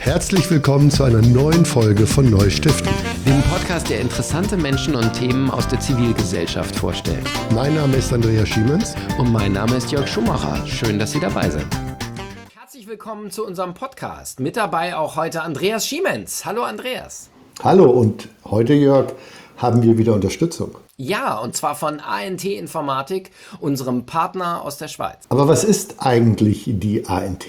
Herzlich willkommen zu einer neuen Folge von Neustiften. Dem Podcast, der interessante Menschen und Themen aus der Zivilgesellschaft vorstellt. Mein Name ist Andreas Schiemens. Und mein Name ist Jörg Schumacher. Schön, dass Sie dabei sind. Herzlich willkommen zu unserem Podcast. Mit dabei auch heute Andreas Schiemens. Hallo Andreas. Hallo, und heute, Jörg, haben wir wieder Unterstützung. Ja, und zwar von ANT Informatik, unserem Partner aus der Schweiz. Aber was ist eigentlich die ANT?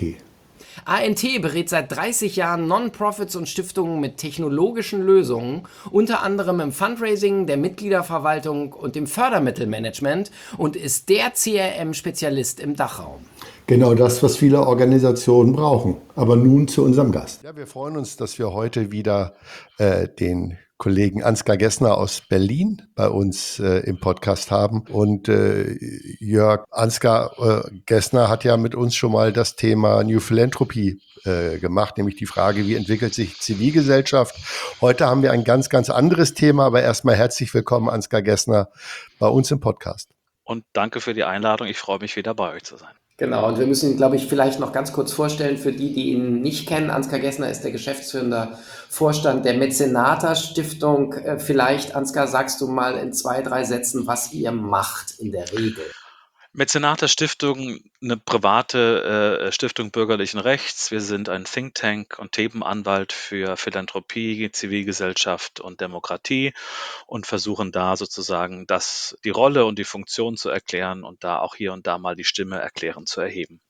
ANT berät seit 30 Jahren Non-Profits und Stiftungen mit technologischen Lösungen, unter anderem im Fundraising, der Mitgliederverwaltung und dem Fördermittelmanagement und ist der CRM-Spezialist im Dachraum. Genau das, was viele Organisationen brauchen. Aber nun zu unserem Gast. Ja, wir freuen uns, dass wir heute wieder den Kollegen Ansgar Gessner aus Berlin bei uns im Podcast haben. Und Jörg, Ansgar Gessner hat ja mit uns schon mal das Thema New Philanthropy gemacht, nämlich die Frage, wie entwickelt sich Zivilgesellschaft. Heute haben wir ein ganz, ganz anderes Thema, aber erstmal herzlich willkommen, Ansgar Gessner, bei uns im Podcast. Und danke für die Einladung. Ich freue mich, wieder bei euch zu sein. Genau, und wir müssen ihn, glaube ich, vielleicht noch ganz kurz vorstellen für die, die ihn nicht kennen. Ansgar Gessner ist der geschäftsführende Vorstand der Mäzenata Stiftung. Vielleicht, Ansgar, sagst du mal in 2, 3 Sätzen, was ihr macht in der Regel. Mäzenata Stiftung, eine private Stiftung bürgerlichen Rechts. Wir sind ein Think Tank und Themenanwalt für Philanthropie, Zivilgesellschaft und Demokratie und versuchen da sozusagen die Rolle und die Funktion zu erklären und da auch hier und da mal die Stimme erklärend zu erheben.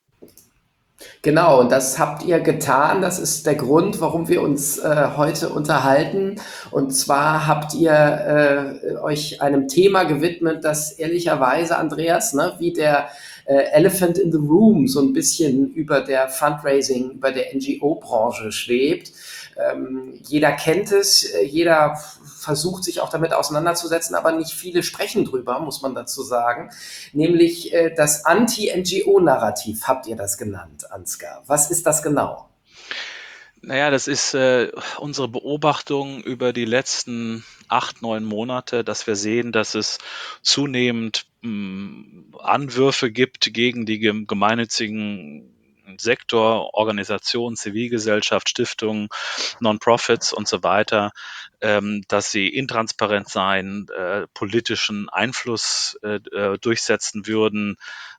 Genau, und das habt ihr getan. Das ist der Grund, warum wir uns heute unterhalten. Und zwar habt ihr euch einem Thema gewidmet, das ehrlicherweise, Andreas, wie der Elephant in the Room so ein bisschen über der Fundraising, über der NGO-Branche schwebt. Jeder kennt es, jeder versucht sich auch damit auseinanderzusetzen, aber nicht viele sprechen drüber, muss man dazu sagen. Nämlich das Anti-NGO-Narrativ habt ihr das genannt, Ansgar. Was ist das genau? Naja, das ist unsere Beobachtung über die letzten 8, 9 Monate, dass wir sehen, dass es zunehmend Anwürfe gibt gegen die gemeinnützigen Sektor, Organisationen, Zivilgesellschaft, Stiftungen, Non-Profits und so weiter, dass sie intransparent seien, politischen Einfluss durchsetzen würden,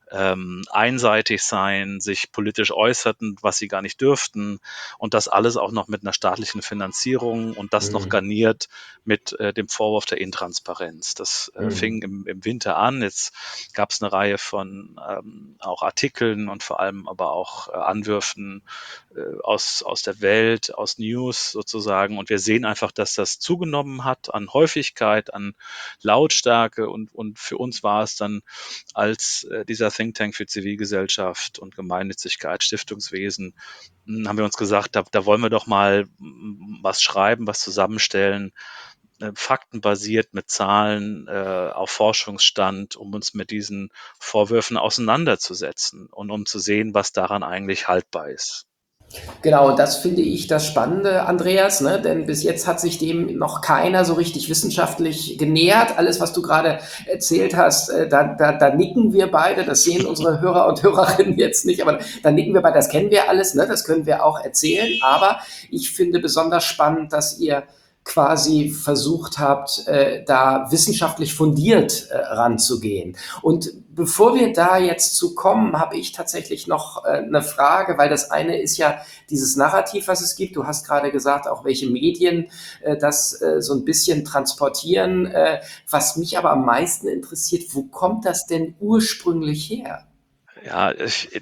einseitig seien, sich politisch äußerten, was sie gar nicht dürften und das alles auch noch mit einer staatlichen Finanzierung und das noch garniert mit dem Vorwurf der Intransparenz. Das fing im Winter an. Jetzt gab es eine Reihe von auch Artikeln und vor allem aber auch Anwürfen aus der Welt, aus News sozusagen. Und wir sehen einfach, dass das zugenommen hat an Häufigkeit, an Lautstärke und für uns war es dann als dieser Think Tank für Zivilgesellschaft und Gemeinnützigkeit, Stiftungswesen, haben wir uns gesagt, da wollen wir doch mal was schreiben, was zusammenstellen, faktenbasiert mit Zahlen auf Forschungsstand, um uns mit diesen Vorwürfen auseinanderzusetzen und um zu sehen, was daran eigentlich haltbar ist. Genau, und das finde ich das Spannende, Andreas, denn bis jetzt hat sich dem noch keiner so richtig wissenschaftlich genähert. Alles, was du gerade erzählt hast, da nicken wir beide, das sehen unsere Hörer und Hörerinnen jetzt nicht, aber da nicken wir beide, das kennen wir alles, das können wir auch erzählen, aber ich finde besonders spannend, dass ihr quasi versucht habt, da wissenschaftlich fundiert ranzugehen. Und bevor wir da jetzt zu kommen, habe ich tatsächlich noch eine Frage, weil das eine ist ja dieses Narrativ, was es gibt. Du hast gerade gesagt, auch welche Medien das so ein bisschen transportieren. Was mich aber am meisten interessiert, wo kommt das denn ursprünglich her? Ja,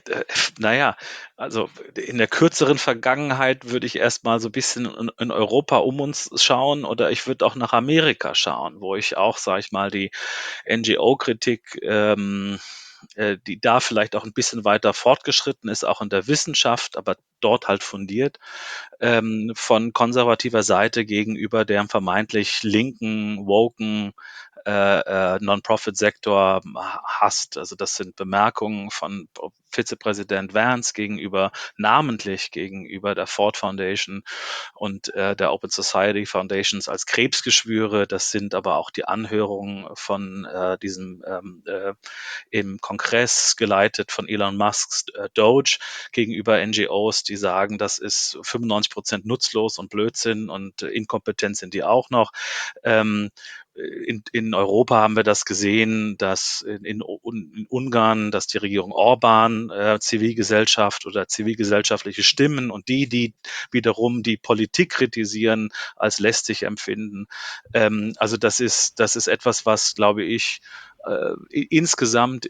naja, also in der kürzeren Vergangenheit würde ich erstmal so ein bisschen in Europa um uns schauen oder ich würde auch nach Amerika schauen, wo ich auch, sage ich mal, die NGO-Kritik, die da vielleicht auch ein bisschen weiter fortgeschritten ist, auch in der Wissenschaft, aber dort halt fundiert, von konservativer Seite gegenüber der vermeintlich linken, woken Non-Profit-Sektor hast. Also das sind Bemerkungen von Vizepräsident Vance namentlich gegenüber der Ford Foundation und der Open Society Foundations als Krebsgeschwüre. Das sind aber auch die Anhörungen von diesem im Kongress geleitet von Elon Musks Doge gegenüber NGOs, die sagen, das ist 95% nutzlos und Blödsinn und inkompetent sind die auch noch. In Europa haben wir das gesehen, dass in Ungarn, dass die Regierung Orban Zivilgesellschaft oder zivilgesellschaftliche Stimmen und die wiederum die Politik kritisieren, als lästig empfinden. Also das ist etwas, was, glaube ich, insgesamt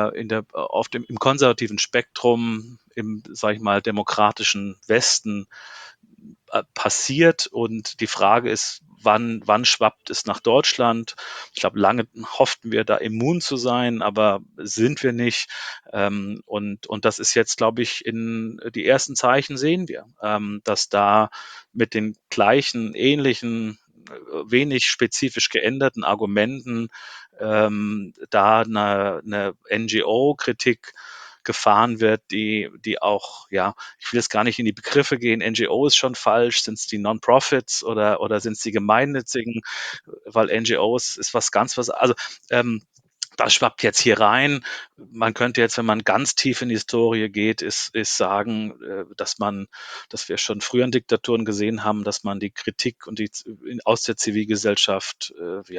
im konservativen Spektrum, sag ich mal, demokratischen Westen passiert. Und die Frage ist, wann schwappt es nach Deutschland? Ich glaube, lange hofften wir da immun zu sein, aber sind wir nicht. Und das ist jetzt, glaube ich, in die ersten Zeichen sehen wir, dass da mit den gleichen, ähnlichen, wenig spezifisch geänderten Argumenten da eine NGO-Kritik gefahren wird, die auch, ja, ich will jetzt gar nicht in die Begriffe gehen, NGO ist schon falsch, sind es die Non-Profits oder sind es die Gemeinnützigen, weil NGOs ist also das schwappt jetzt hier rein. Man könnte jetzt, wenn man ganz tief in die Historie geht, ist sagen, dass wir schon früher in Diktaturen gesehen haben, dass man die Kritik und aus der Zivilgesellschaft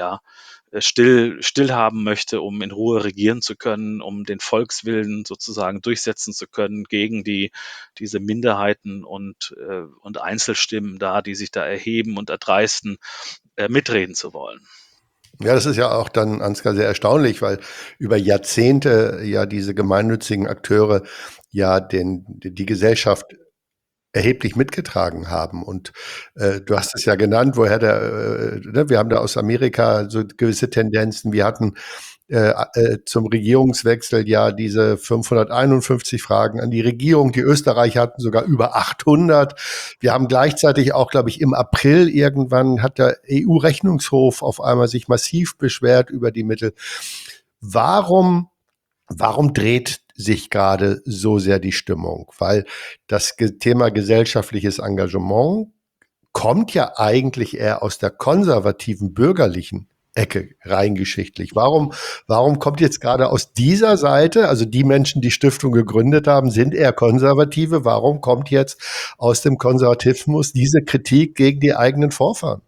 still haben möchte, um in Ruhe regieren zu können, um den Volkswillen sozusagen durchsetzen zu können gegen diese Minderheiten und Einzelstimmen da, die sich da erheben und erdreisten, mitreden zu wollen. Ja, das ist ja auch dann, Ansgar, sehr erstaunlich, weil über Jahrzehnte ja diese gemeinnützigen Akteure ja die Gesellschaft erheblich mitgetragen haben. Und du hast es ja genannt, wir haben da aus Amerika so gewisse Tendenzen. Wir hatten zum Regierungswechsel ja diese 551 Fragen an die Regierung. Die Österreicher hatten sogar über 800. Wir haben gleichzeitig auch, glaube ich, im April irgendwann hat der EU-Rechnungshof auf einmal sich massiv beschwert über die Mittel. Warum dreht sich gerade so sehr die Stimmung? Weil das Thema gesellschaftliches Engagement kommt ja eigentlich eher aus der konservativen bürgerlichen Ecke rein geschichtlich. Warum kommt jetzt gerade aus dieser Seite, also die Menschen, die Stiftung gegründet haben, sind eher Konservative. Warum kommt jetzt aus dem Konservatismus diese Kritik gegen die eigenen Vorfahren?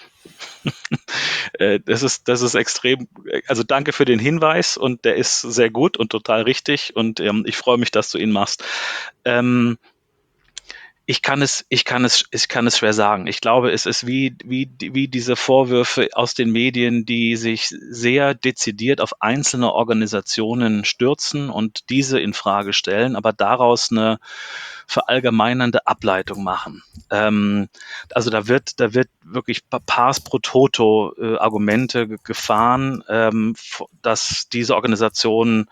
Das ist extrem, also danke für den Hinweis und der ist sehr gut und total richtig und ich freue mich, dass du ihn machst. Ich kann es schwer sagen. Ich glaube, es ist wie diese Vorwürfe aus den Medien, die sich sehr dezidiert auf einzelne Organisationen stürzen und diese in Frage stellen, aber daraus eine verallgemeinernde Ableitung machen. Also da wird wirklich pars pro toto Argumente gefahren, dass diese Organisationen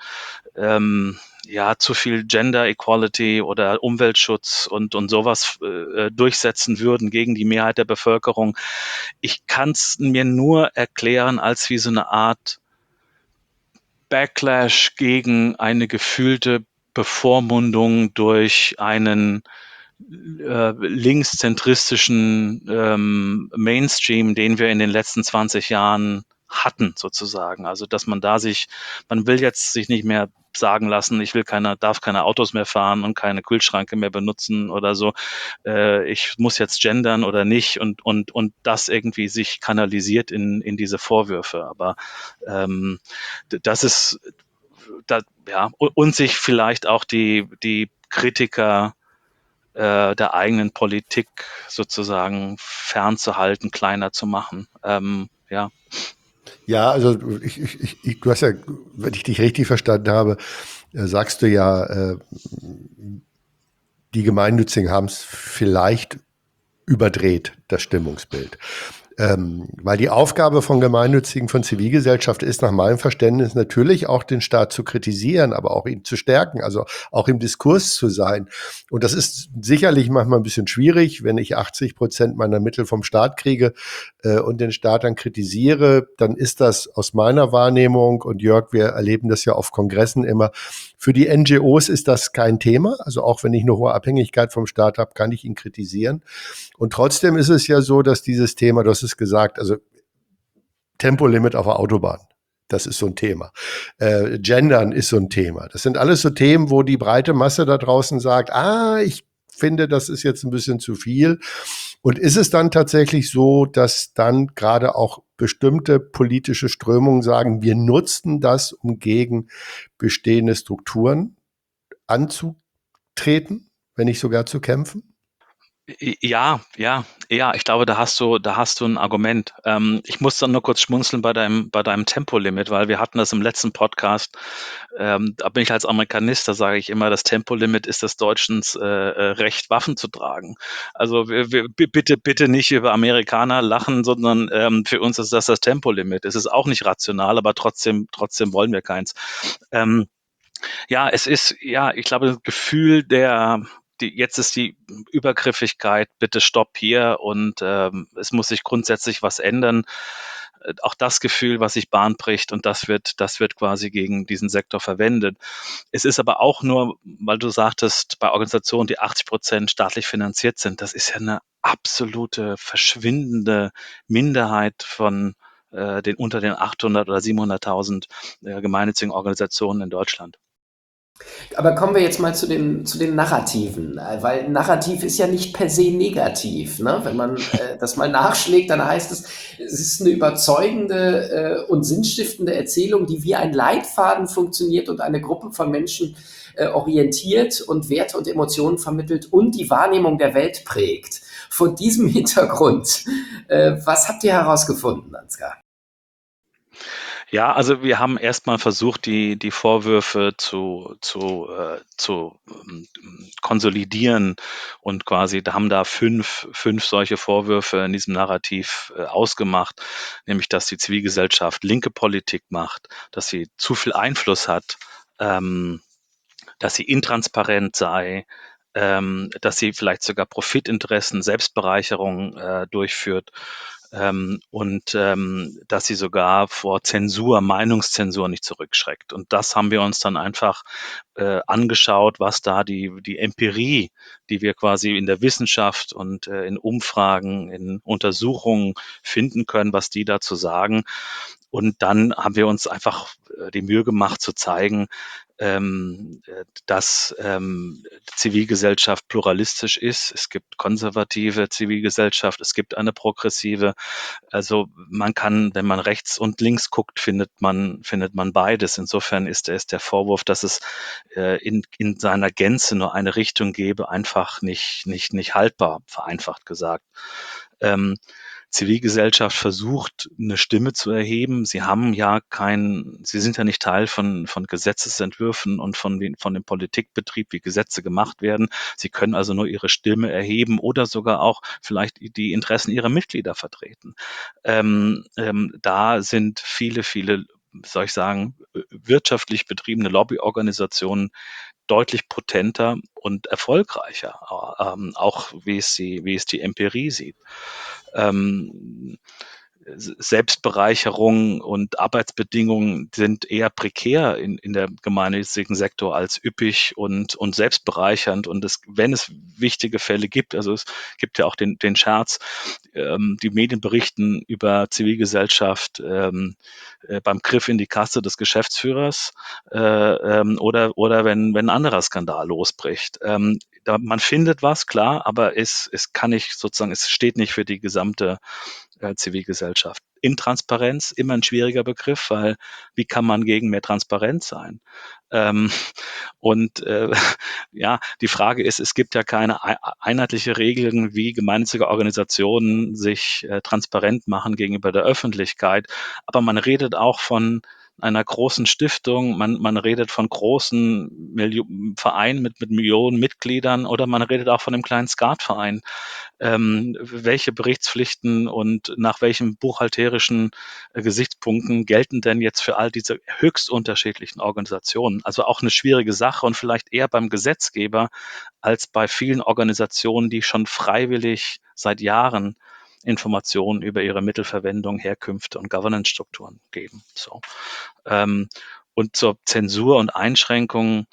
zu viel Gender Equality oder Umweltschutz und sowas durchsetzen würden gegen die Mehrheit der Bevölkerung. Ich kann es mir nur erklären als wie so eine Art Backlash gegen eine gefühlte Bevormundung durch einen linkszentristischen Mainstream, den wir in den letzten 20 Jahren hatten, sozusagen. Also, dass man will jetzt sich nicht mehr sagen lassen, darf keine Autos mehr fahren und keine Kühlschränke mehr benutzen oder so. Ich muss jetzt gendern oder nicht und das irgendwie sich kanalisiert in diese Vorwürfe. Aber das ist, und sich vielleicht auch die Kritiker der eigenen Politik sozusagen fernzuhalten, kleiner zu machen. Ja, also du hast ja, wenn ich dich richtig verstanden habe, sagst du ja, die Gemeinnützigen haben es vielleicht überdreht, das Stimmungsbild. Weil die Aufgabe von Gemeinnützigen, von Zivilgesellschaft ist nach meinem Verständnis natürlich auch den Staat zu kritisieren, aber auch ihn zu stärken, also auch im Diskurs zu sein. Und das ist sicherlich manchmal ein bisschen schwierig, wenn ich 80% meiner Mittel vom Staat kriege und den Staat dann kritisiere, dann ist das aus meiner Wahrnehmung, und Jörg, wir erleben das ja auf Kongressen immer, für die NGOs ist das kein Thema. Also auch wenn ich eine hohe Abhängigkeit vom Staat habe, kann ich ihn kritisieren. Und trotzdem ist es ja so, dass dieses Thema, du hast es gesagt, also Tempolimit auf der Autobahn, das ist so ein Thema. Gendern ist so ein Thema. Das sind alles so Themen, wo die breite Masse da draußen sagt, ich finde, das ist jetzt ein bisschen zu viel. Und ist es dann tatsächlich so, dass dann gerade auch bestimmte politische Strömungen sagen, wir nutzen das, um gegen bestehende Strukturen anzutreten, wenn nicht sogar zu kämpfen? Ja, ich glaube, da hast du ein Argument. Ich muss dann nur kurz schmunzeln bei deinem Tempolimit, weil wir hatten das im letzten Podcast. Da bin ich als Amerikanist, da sage ich immer, das Tempolimit ist des Deutschens Recht, Waffen zu tragen. Also bitte nicht über Amerikaner lachen, sondern für uns ist das Tempolimit. Es ist auch nicht rational, aber trotzdem wollen wir keins. Ähm, ja, ich glaube, das Gefühl jetzt ist die Übergriffigkeit, bitte stopp hier und es muss sich grundsätzlich was ändern. Auch das Gefühl, was sich Bahn bricht und das wird quasi gegen diesen Sektor verwendet. Es ist aber auch nur, weil du sagtest, bei Organisationen, die 80% staatlich finanziert sind, das ist ja eine absolute verschwindende Minderheit von unter den 800 oder 700.000 gemeinnützigen Organisationen in Deutschland. Aber kommen wir jetzt mal zu den Narrativen, weil Narrativ ist ja nicht per se negativ. Ne? Wenn man das mal nachschlägt, dann heißt es ist eine überzeugende und sinnstiftende Erzählung, die wie ein Leitfaden funktioniert und eine Gruppe von Menschen orientiert und Werte und Emotionen vermittelt und die Wahrnehmung der Welt prägt. Vor diesem Hintergrund, was habt ihr herausgefunden, Ansgar? Ja, also wir haben erstmal versucht, die Vorwürfe zu konsolidieren und quasi da haben da fünf solche Vorwürfe in diesem Narrativ ausgemacht, nämlich dass die Zivilgesellschaft linke Politik macht, dass sie zu viel Einfluss hat, ähm, dass sie intransparent sei, dass sie vielleicht sogar Profitinteressen, Selbstbereicherung durchführt und dass sie sogar vor Zensur, Meinungszensur nicht zurückschreckt. Und das haben wir uns dann einfach angeschaut, was da die Empirie, die wir quasi in der Wissenschaft und in Umfragen, in Untersuchungen finden können, was die dazu sagen. Und dann haben wir uns einfach die Mühe gemacht zu zeigen, dass Zivilgesellschaft pluralistisch ist. Es gibt konservative Zivilgesellschaft, es gibt eine progressive. Also man kann, wenn man rechts und links guckt, findet man beides. Insofern ist der Vorwurf, dass es in seiner Gänze nur eine Richtung gäbe, einfach nicht haltbar, vereinfacht gesagt. Ähm, Zivilgesellschaft versucht, eine Stimme zu erheben. Sie sind ja nicht Teil von Gesetzesentwürfen und von dem Politikbetrieb, wie Gesetze gemacht werden. Sie können also nur ihre Stimme erheben oder sogar auch vielleicht die Interessen ihrer Mitglieder vertreten. Da sind viele, soll ich sagen, wirtschaftlich betriebene Lobbyorganisationen deutlich potenter und erfolgreicher, auch wie es die Empirie sieht. Ähm, Selbstbereicherung und Arbeitsbedingungen sind eher prekär in der gemeinnützigen Sektor als üppig und selbstbereichernd. Und wenn es wichtige Fälle gibt, also es gibt ja auch den Scherz, die Medien berichten über Zivilgesellschaft beim Griff in die Kasse des Geschäftsführers oder wenn ein anderer Skandal losbricht. Man findet was, klar, aber es kann nicht sozusagen, es steht nicht für die gesamte Zivilgesellschaft. Intransparenz, immer ein schwieriger Begriff, weil wie kann man gegen mehr Transparenz sein? Ähm, und ja, die Frage ist, es gibt ja keine einheitliche Regeln, wie gemeinnützige Organisationen sich transparent machen gegenüber der Öffentlichkeit. Aber man redet auch von einer großen Stiftung, man redet von großen Vereinen mit Millionen Mitgliedern oder man redet auch von einem kleinen Skatverein. Welche Berichtspflichten und nach welchen buchhalterischen Gesichtspunkten gelten denn jetzt für all diese höchst unterschiedlichen Organisationen? Also auch eine schwierige Sache und vielleicht eher beim Gesetzgeber als bei vielen Organisationen, die schon freiwillig seit Jahren Informationen über ihre Mittelverwendung, Herkünfte und Governance-Strukturen geben. So. Ähm, und zur Zensur und Einschränkung,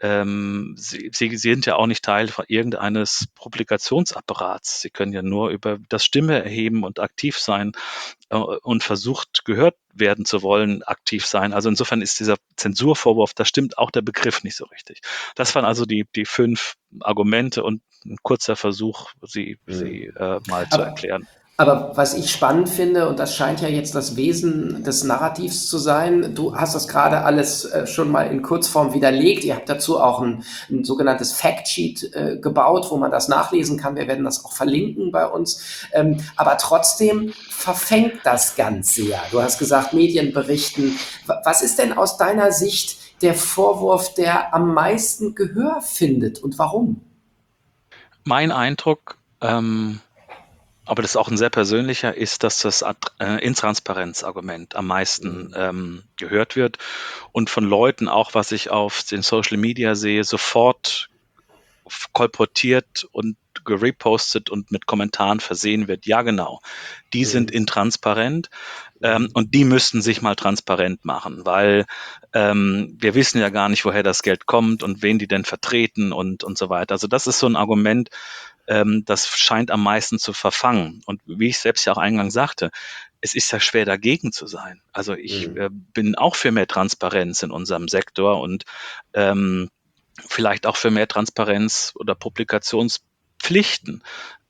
Sie sind ja auch nicht Teil von irgendeines Publikationsapparats. Sie können ja nur über das Stimme erheben und aktiv sein und versucht, gehört werden zu wollen, aktiv sein. Also insofern ist dieser Zensurvorwurf, da stimmt auch der Begriff nicht so richtig. Das waren also die 5 Argumente und ein kurzer Versuch, sie mal zu Aber, erklären. aber was ich spannend finde, und das scheint ja jetzt das Wesen des Narrativs zu sein, du hast das gerade alles schon mal in Kurzform widerlegt. Ihr habt dazu auch ein sogenanntes Factsheet gebaut, wo man das nachlesen kann. Wir werden das auch verlinken bei uns. Aber trotzdem verfängt das Ganze ja. Du hast gesagt, Medien berichten. Was ist denn aus deiner Sicht der Vorwurf, der am meisten Gehör findet und warum? Mein Eindruck, aber das ist auch ein sehr persönlicher, ist, dass das Intransparenzargument am meisten gehört wird und von Leuten auch, was ich auf den Social Media sehe, sofort kolportiert und gerepostet und mit Kommentaren versehen wird. Ja, genau. Die sind intransparent und die müssten sich mal transparent machen, weil wir wissen ja gar nicht, woher das Geld kommt und wen die denn vertreten und so weiter. Also das ist so ein Argument, das scheint am meisten zu verfangen. Und wie ich selbst ja auch eingangs sagte, es ist ja schwer dagegen zu sein. Also ich bin auch für mehr Transparenz in unserem Sektor und vielleicht auch für mehr Transparenz oder Publikationspflichten,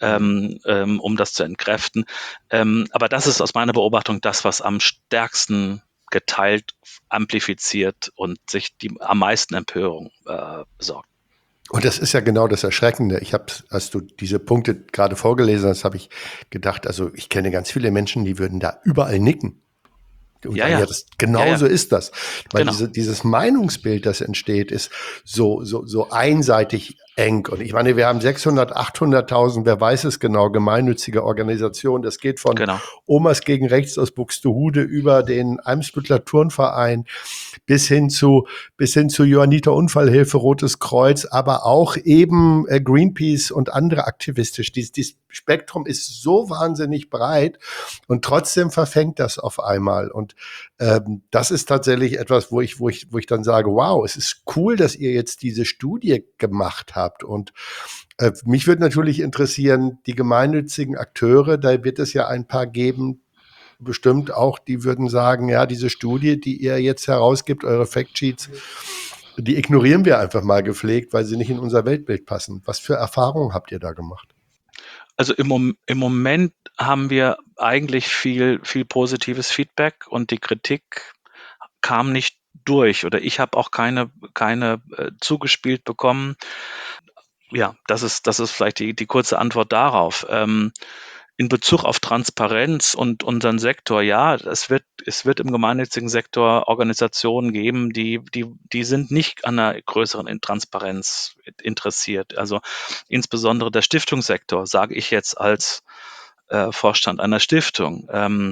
um das zu entkräften. Aber das ist aus meiner Beobachtung das, was am stärksten geteilt, amplifiziert und sich am meisten Empörung besorgt. Und das ist ja genau das Erschreckende. Als du diese Punkte gerade vorgelesen hast, habe ich gedacht, also ich kenne ganz viele Menschen, die würden da überall nicken. Und Ja, sagen, ja, ja, das, ja, ja, genauso ist das. Weil genau. dieses Meinungsbild, das entsteht, ist so einseitig eng. Und ich meine, wir haben 600, 800.000, wer weiß es genau, gemeinnützige Organisationen. Das geht von Genau. Omas gegen Rechts aus Buxtehude über den Eimsbüttler Turnverein bis hin zu Johanniter Unfallhilfe, Rotes Kreuz, aber auch eben Greenpeace und andere aktivistisch. Dieses Spektrum ist so wahnsinnig breit und trotzdem verfängt das auf einmal. Und das ist tatsächlich etwas, wo ich dann sage, wow, es ist cool, dass ihr jetzt diese Studie gemacht habt. Und mich würde natürlich interessieren, die gemeinnützigen Akteure, da wird es ja ein paar geben, bestimmt auch, die würden sagen, ja, diese Studie, die ihr jetzt herausgibt, eure Factsheets, die ignorieren wir einfach mal gepflegt, weil sie nicht in unser Weltbild passen. Was für Erfahrungen habt ihr da gemacht? Also im Moment haben wir eigentlich viel positives Feedback und die Kritik kam nicht durch oder ich habe auch keine zugespielt bekommen. Ja, das ist vielleicht die kurze Antwort darauf. In Bezug auf Transparenz und unseren Sektor, ja, es wird im gemeinnützigen Sektor Organisationen geben, die sind nicht an einer größeren Transparenz interessiert. Also insbesondere der Stiftungssektor, sage ich jetzt als Vorstand einer Stiftung,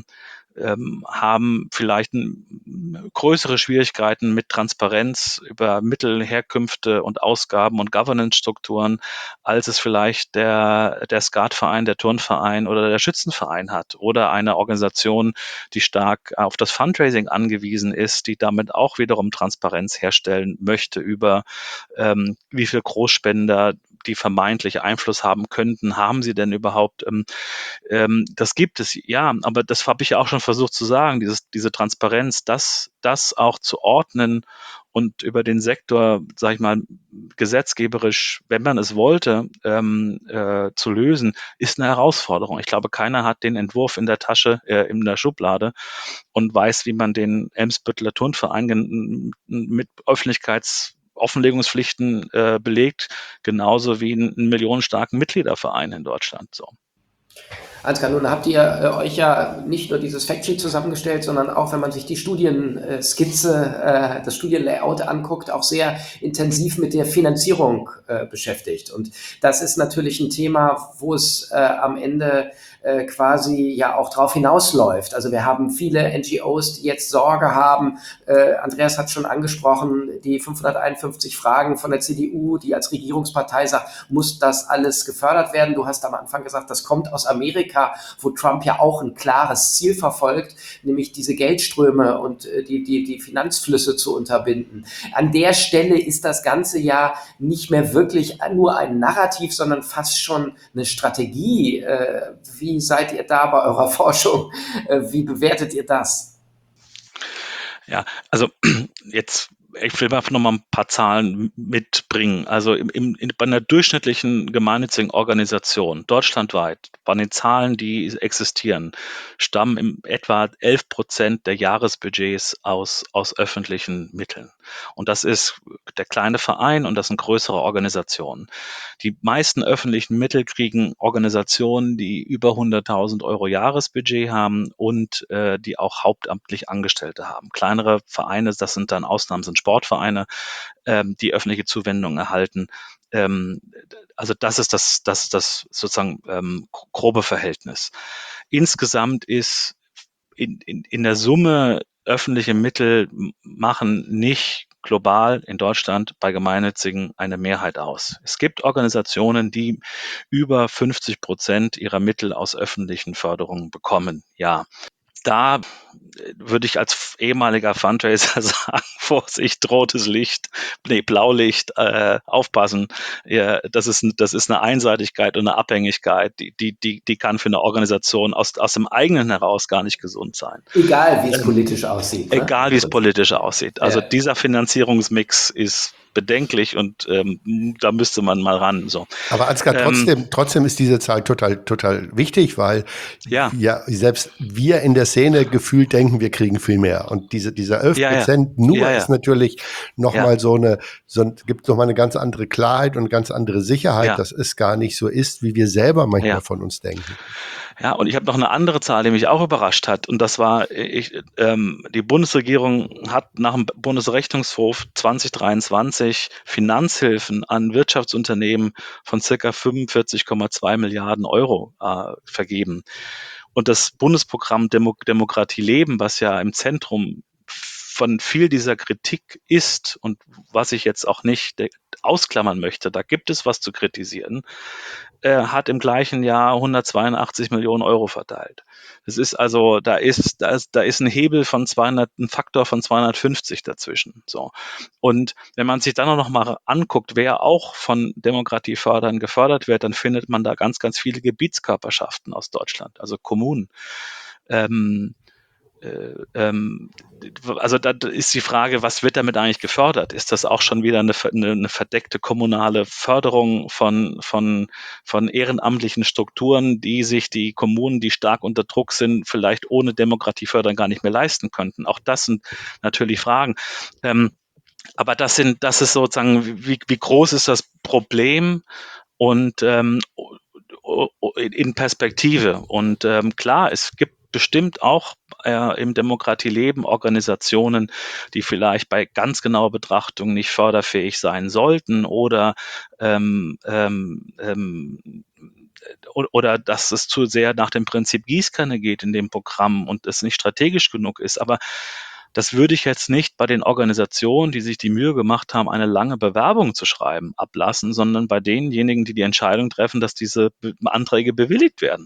haben vielleicht größere Schwierigkeiten mit Transparenz über Mittel, Herkünfte und Ausgaben und Governance-Strukturen, als es vielleicht der Skatverein, der Turnverein oder der Schützenverein hat oder eine Organisation, die stark auf das Fundraising angewiesen ist, die damit auch wiederum Transparenz herstellen möchte über wie viel Großspender die vermeintlich Einfluss haben könnten, haben sie denn überhaupt? Das gibt es, ja, aber das habe ich ja auch schon versucht zu sagen, diese Transparenz, das auch zu ordnen und über den Sektor, sage ich mal, gesetzgeberisch, wenn man es wollte, zu lösen, ist eine Herausforderung. Ich glaube, keiner hat den Entwurf in der Tasche, in der Schublade und weiß, wie man den Eimsbütteler Turnverein mit Offenlegungspflichten belegt, genauso wie einen millionenstarken Mitgliederverein in Deutschland. So. Ansgar, nun habt ihr euch ja nicht nur dieses Factsheet zusammengestellt, sondern auch, wenn man sich die Studienskizze, das Studienlayout anguckt, auch sehr intensiv mit der Finanzierung beschäftigt. Und das ist natürlich ein Thema, wo es am Ende quasi ja auch drauf hinausläuft. Also wir haben viele NGOs, die jetzt Sorge haben. Andreas hat schon angesprochen, die 551 Fragen von der CDU, die als Regierungspartei sagt, muss das alles gefördert werden? Du hast am Anfang gesagt, das kommt aus Amerika, wo Trump ja auch ein klares Ziel verfolgt, nämlich diese Geldströme und die Finanzflüsse zu unterbinden. An der Stelle ist das Ganze ja nicht mehr wirklich nur ein Narrativ, sondern fast schon eine Strategie. Wie seid ihr da bei eurer Forschung? Wie bewertet ihr das? Ja, also jetzt, ich will einfach noch mal ein paar Zahlen mitbringen. Also bei einer durchschnittlichen gemeinnützigen Organisation deutschlandweit, bei den Zahlen, die existieren, stammen etwa 11% der Jahresbudgets aus öffentlichen Mitteln. Und das ist der kleine Verein und das sind größere Organisationen. Die meisten öffentlichen Mittel kriegen Organisationen, die über 100.000 Euro Jahresbudget haben und die auch hauptamtlich Angestellte haben. Kleinere Vereine, das sind dann Ausnahmen, sind Sportvereine, die öffentliche Zuwendung erhalten. Also das ist das sozusagen grobe Verhältnis. Insgesamt ist in der Summe öffentliche Mittel machen nicht global in Deutschland bei Gemeinnützigen eine Mehrheit aus. Es gibt Organisationen, die über 50% ihrer Mittel aus öffentlichen Förderungen bekommen. Ja, da würde ich als ehemaliger Fundraiser sagen, Vorsicht, rotes Licht, nee, Blaulicht, aufpassen. Ja, das ist eine Einseitigkeit und eine Abhängigkeit, die kann für eine Organisation aus dem eigenen heraus gar nicht gesund sein. Egal, wie es politisch aussieht. Ne? Egal wie es politisch aussieht. Also Ja. dieser Finanzierungsmix ist bedenklich und da müsste man mal ran. So. Aber Ansgar, trotzdem ist diese Zahl total wichtig, weil Ja. ja selbst wir in der Szene gefühlt denken, wir kriegen viel mehr. Und dieser 11% ist natürlich nochmal gibt nochmal eine ganz andere Klarheit und eine ganz andere Sicherheit, dass es gar nicht so ist, wie wir selber manchmal von uns denken. Ja, und ich habe noch eine andere Zahl, die mich auch überrascht hat. Und das war, die Bundesregierung hat nach dem Bundesrechnungshof 2023 Finanzhilfen an Wirtschaftsunternehmen von circa 45,2 Milliarden Euro vergeben. Und das Bundesprogramm Demokratie leben, was ja im Zentrum von viel dieser Kritik ist und was ich jetzt auch nicht ausklammern möchte, da gibt es was zu kritisieren, hat im gleichen Jahr 182 Millionen Euro verteilt. Das ist also, da ist ein Hebel von ein Faktor von 250 dazwischen. So. Und wenn man sich dann auch noch mal anguckt, wer auch von Demokratie fördern gefördert wird, dann findet man da ganz, ganz viele Gebietskörperschaften aus Deutschland, also Kommunen. Also da ist die Frage, was wird damit eigentlich gefördert? Ist das auch schon wieder eine verdeckte kommunale Förderung von ehrenamtlichen Strukturen, die sich die Kommunen, die stark unter Druck sind, vielleicht ohne Demokratie fördern gar nicht mehr leisten könnten? Auch das sind natürlich Fragen. Aber das ist sozusagen, wie groß ist das Problem und in Perspektive? Und klar, es gibt bestimmt auch im Demokratieleben Organisationen, die vielleicht bei ganz genauer Betrachtung nicht förderfähig sein sollten oder oder dass es zu sehr nach dem Prinzip Gießkanne geht in dem Programm und es nicht strategisch genug ist. Aber das würde ich jetzt nicht bei den Organisationen, die sich die Mühe gemacht haben, eine lange Bewerbung zu schreiben, ablassen, sondern bei denjenigen, die die Entscheidung treffen, dass diese Anträge bewilligt werden.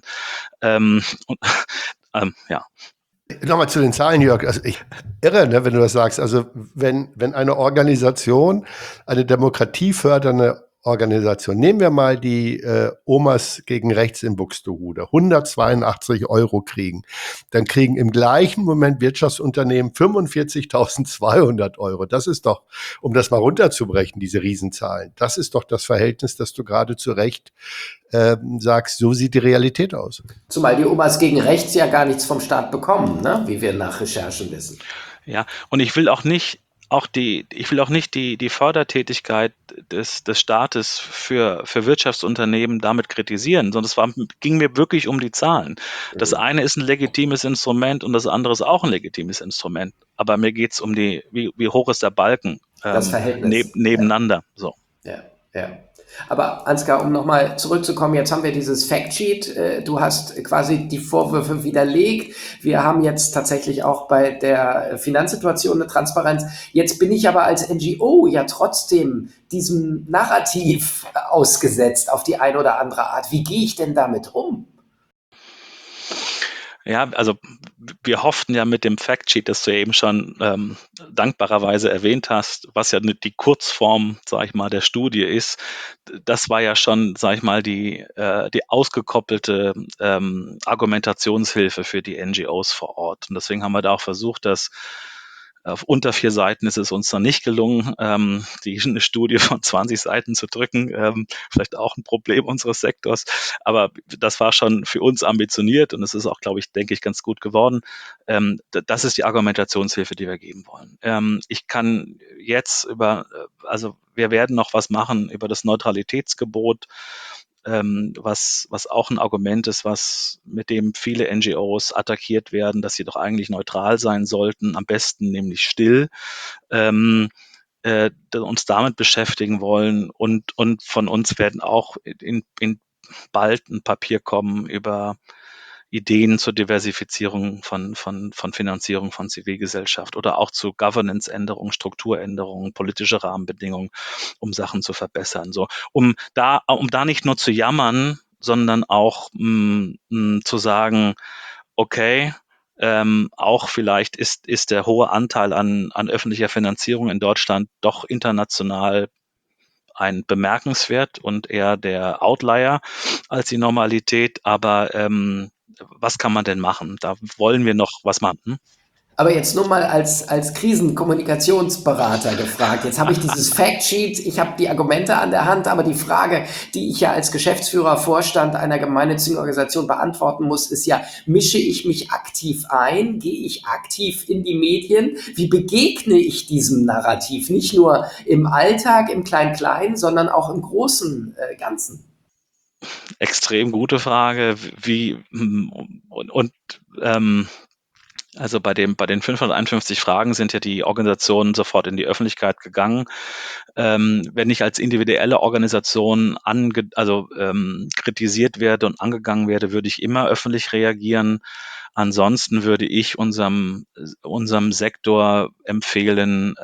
Ja. Nochmal zu den Zahlen, Jörg. Also irre, ne, wenn du das sagst. Also wenn eine Organisation, eine demokratiefördernde Organisation, nehmen wir mal die Omas gegen rechts in Buxtehude, 182 Euro kriegen, dann kriegen im gleichen Moment Wirtschaftsunternehmen 45.200 Euro. Das ist doch, um das mal runterzubrechen, diese Riesenzahlen, das ist doch das Verhältnis, das du gerade zu Recht sagst, so sieht die Realität aus. Zumal die Omas gegen rechts ja gar nichts vom Staat bekommen, ne? Wie wir nach Recherchen wissen. Ja, und ich will auch nicht ich will auch nicht die Fördertätigkeit des Staates für Wirtschaftsunternehmen damit kritisieren, sondern ging mir wirklich um die Zahlen. Das eine ist ein legitimes Instrument und das andere ist auch ein legitimes Instrument. Aber mir geht es um wie hoch ist der Balken Das Verhältnis. nebeneinander. So. Ja, ja. Aber Ansgar, um nochmal zurückzukommen, jetzt haben wir dieses Factsheet. Du hast quasi die Vorwürfe widerlegt. Wir haben jetzt tatsächlich auch bei der Finanzsituation eine Transparenz. Jetzt bin ich aber als NGO ja trotzdem diesem Narrativ ausgesetzt auf die eine oder andere Art. Wie gehe ich denn damit um? Ja, also wir hofften ja mit dem Factsheet, das du eben schon dankbarerweise erwähnt hast, was ja die Kurzform, sag ich mal, der Studie ist, das war ja schon, sag ich mal, die ausgekoppelte Argumentationshilfe für die NGOs vor Ort. Und deswegen haben wir da auch versucht, dass auf unter 4 Seiten ist es uns noch nicht gelungen, eine Studie von 20 Seiten zu drücken. Vielleicht auch ein Problem unseres Sektors. Aber das war schon für uns ambitioniert und es ist auch, denke ich, ganz gut geworden. Das ist die Argumentationshilfe, die wir geben wollen. Ich kann jetzt also wir werden noch was machen über das Neutralitätsgebot, was auch ein Argument ist, mit dem viele NGOs attackiert werden, dass sie doch eigentlich neutral sein sollten, am besten nämlich still, uns damit beschäftigen wollen und von uns werden auch in bald ein Papier kommen über Ideen zur Diversifizierung von Finanzierung von Zivilgesellschaft oder auch zu Governance-Änderungen, Strukturänderungen, politische Rahmenbedingungen, um Sachen zu verbessern. So, um da nicht nur zu jammern, sondern auch zu sagen, okay, auch vielleicht ist der hohe Anteil an öffentlicher Finanzierung in Deutschland doch international ein bemerkenswert und eher der Outlier als die Normalität. Aber was kann man denn machen? Da wollen wir noch was machen. Aber jetzt nur mal als Krisenkommunikationsberater gefragt. Jetzt habe ich dieses Factsheet, ich habe die Argumente an der Hand, aber die Frage, die ich ja als Geschäftsführer, Vorstand einer gemeinnützigen Organisation beantworten muss, ist ja, mische ich mich aktiv ein? Gehe ich aktiv in die Medien? Wie begegne ich diesem Narrativ? Nicht nur im Alltag, im Klein-Klein, sondern auch im großen Ganzen. Extrem gute Frage. Also bei den 551 Fragen sind ja die Organisationen sofort in die Öffentlichkeit gegangen. Wenn ich als individuelle Organisation kritisiert werde und angegangen werde, würde ich immer öffentlich reagieren. Ansonsten würde ich unserem Sektor empfehlen,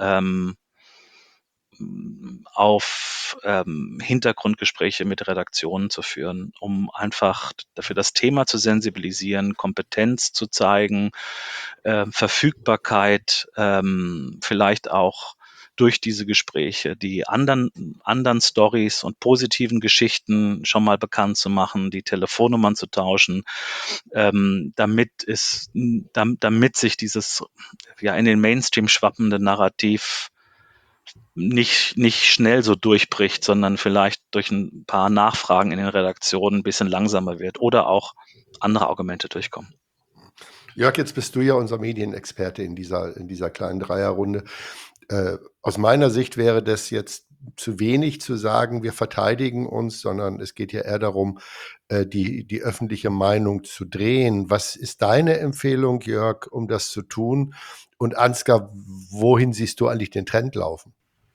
auf Hintergrundgespräche mit Redaktionen zu führen, um einfach dafür das Thema zu sensibilisieren, Kompetenz zu zeigen, Verfügbarkeit, vielleicht auch durch diese Gespräche die anderen Stories und positiven Geschichten schon mal bekannt zu machen, die Telefonnummern zu tauschen, damit sich dieses ja in den Mainstream schwappende Narrativ nicht schnell so durchbricht, sondern vielleicht durch ein paar Nachfragen in den Redaktionen ein bisschen langsamer wird oder auch andere Argumente durchkommen. Jörg, jetzt bist du ja unser Medienexperte in dieser kleinen Dreierrunde. Aus meiner Sicht wäre das jetzt zu wenig zu sagen, wir verteidigen uns, sondern es geht ja eher darum, die öffentliche Meinung zu drehen. Was ist deine Empfehlung, Jörg, um das zu tun? Und Ansgar, wohin siehst du eigentlich den Trend laufen?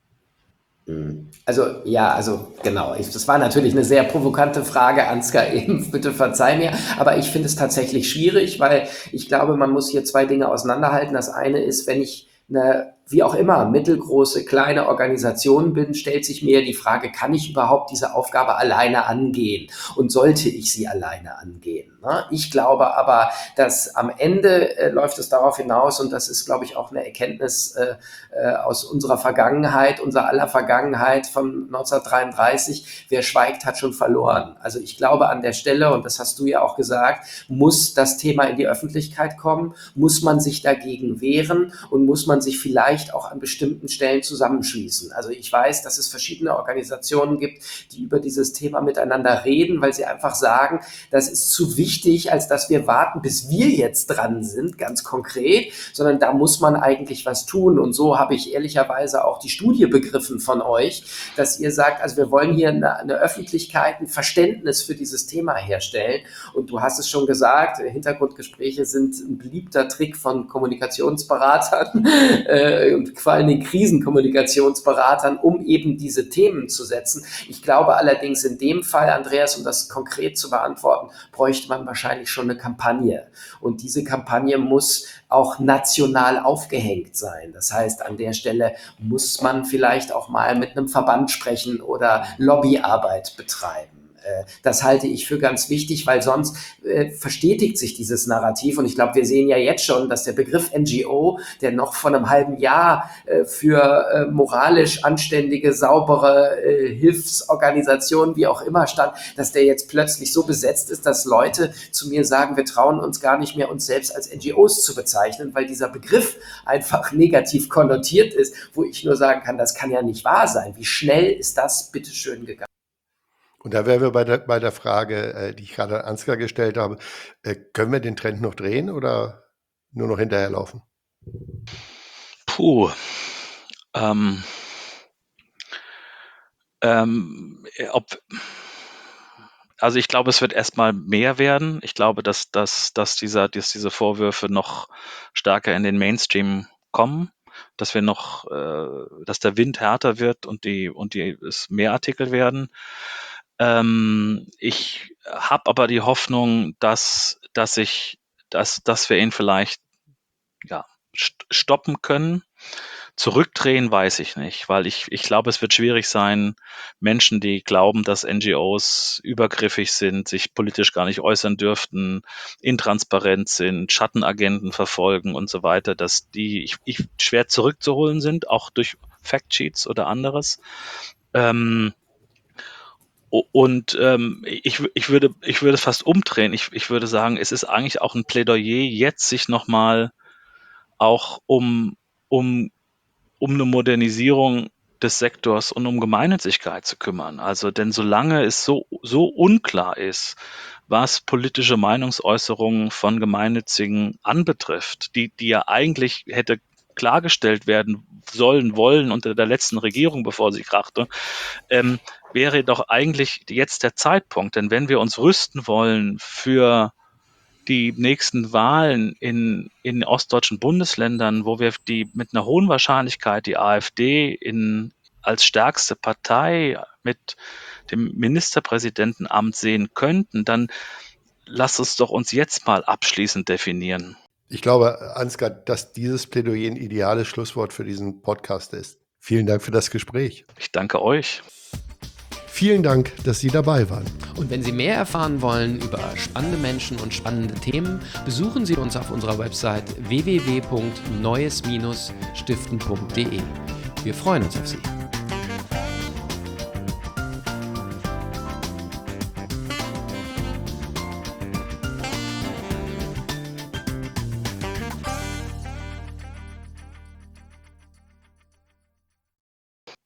Also genau. Das war natürlich eine sehr provokante Frage, Ansgar, eben, bitte verzeih mir. Aber ich finde es tatsächlich schwierig, weil ich glaube, man muss hier zwei Dinge auseinanderhalten. Das eine ist, wenn ich eine, wie auch immer, mittelgroße, kleine Organisation bin, stellt sich mir die Frage, kann ich überhaupt diese Aufgabe alleine angehen? Und sollte ich sie alleine angehen? Ich glaube aber, dass am Ende läuft es darauf hinaus, und das ist, glaube ich, auch eine Erkenntnis aus unserer Vergangenheit, unserer aller Vergangenheit von 1933, wer schweigt, hat schon verloren. Also ich glaube an der Stelle, und das hast du ja auch gesagt, muss das Thema in die Öffentlichkeit kommen, muss man sich dagegen wehren und muss man sich vielleicht vielleicht auch an bestimmten Stellen zusammenschließen. Also ich weiß, dass es verschiedene Organisationen gibt, die über dieses Thema miteinander reden, weil sie einfach sagen, das ist zu wichtig, als dass wir warten, bis wir jetzt dran sind, ganz konkret, sondern da muss man eigentlich was tun. Und so habe ich ehrlicherweise auch die Studie begriffen von euch, dass ihr sagt, also wir wollen hier eine Öffentlichkeit, ein Verständnis für dieses Thema herstellen. Und du hast es schon gesagt, Hintergrundgespräche sind ein beliebter Trick von Kommunikationsberatern und vor allem den Krisenkommunikationsberatern, um eben diese Themen zu setzen. Ich glaube allerdings in dem Fall, Andreas, um das konkret zu beantworten, bräuchte man wahrscheinlich schon eine Kampagne. Und diese Kampagne muss auch national aufgehängt sein. Das heißt, an der Stelle muss man vielleicht auch mal mit einem Verband sprechen oder Lobbyarbeit betreiben. Das halte ich für ganz wichtig, weil sonst verstetigt sich dieses Narrativ. Und ich glaube, wir sehen ja jetzt schon, dass der Begriff NGO, der noch vor einem halben Jahr für moralisch anständige, saubere Hilfsorganisationen, wie auch immer stand, dass der jetzt plötzlich so besetzt ist, dass Leute zu mir sagen, wir trauen uns gar nicht mehr, uns selbst als NGOs zu bezeichnen, weil dieser Begriff einfach negativ konnotiert ist, wo ich nur sagen kann, das kann ja nicht wahr sein. Wie schnell ist das bitteschön gegangen? Und da wären wir bei der Frage, die ich gerade an Ansgar gestellt habe, können wir den Trend noch drehen oder nur noch hinterherlaufen? Puh. Also ich glaube, es wird erstmal mehr werden. Ich glaube, dass diese Vorwürfe noch stärker in den Mainstream kommen, dass dass der Wind härter wird und es mehr Artikel werden. Ich habe aber die Hoffnung, dass wir ihn vielleicht stoppen können. Zurückdrehen weiß ich nicht, weil ich glaube, es wird schwierig sein, Menschen, die glauben, dass NGOs übergriffig sind, sich politisch gar nicht äußern dürften, intransparent sind, Schattenagenten verfolgen und so weiter, dass die schwer zurückzuholen sind, auch durch Factsheets oder anderes. Ich würde es fast umdrehen. Ich würde sagen, es ist eigentlich auch ein Plädoyer, jetzt sich nochmal auch um eine Modernisierung des Sektors und um Gemeinnützigkeit zu kümmern. Also, denn solange es so unklar ist, was politische Meinungsäußerungen von Gemeinnützigen anbetrifft, die ja eigentlich hätte klargestellt werden wollen unter der letzten Regierung, bevor sie krachte, wäre doch eigentlich jetzt der Zeitpunkt. Denn wenn wir uns rüsten wollen für die nächsten Wahlen in ostdeutschen Bundesländern, wo wir mit einer hohen Wahrscheinlichkeit die AfD als stärkste Partei mit dem Ministerpräsidentenamt sehen könnten, dann lass uns jetzt mal abschließend definieren. Ich glaube, Ansgar, dass dieses Plädoyer ein ideales Schlusswort für diesen Podcast ist. Vielen Dank für das Gespräch. Ich danke euch. Vielen Dank, dass Sie dabei waren. Und wenn Sie mehr erfahren wollen über spannende Menschen und spannende Themen, besuchen Sie uns auf unserer Website www.neues-stiften.de. Wir freuen uns auf Sie.